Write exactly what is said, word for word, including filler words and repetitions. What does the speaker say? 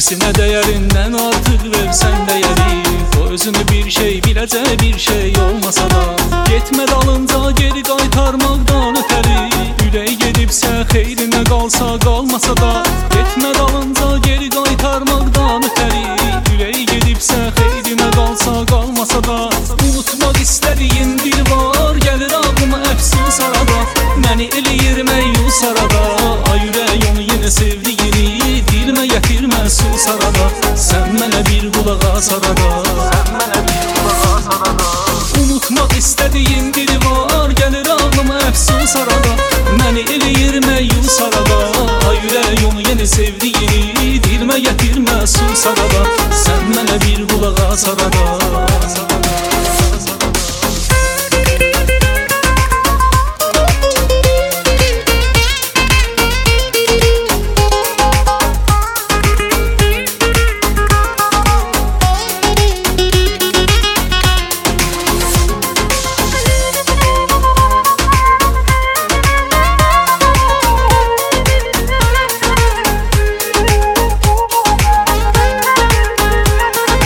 Birisine değerinden artık versen değeri, o özünü bir şey biləcək bir şey olmasa da, getmə dalınca geri qaytarmaqdan ötəri, ürək gedibsə xeyrinə qalsa qalmasa da, getmə dalınca geri qaytarmaqdan ötəri, ürək gedibsə xeyrinə qalsa qalmasa da, unutmaq istədiyin bir var, gəlir ağlıma əfsus arada, məni eləyir məyus arada, ay ürək onu yenə sevdiyini dilimə gətirmə sus arada, sən mənə bir qulaq as arada, sən mənə bir qulaq as arada. Unutmaq istədiyin biri var, gəlir ağlıma əfsus arada, məni eləyir məyus arada, ay ürək onu yenə sevdiyini dilimə gətirmə sus arada, sən mənə bir qulaq as arada.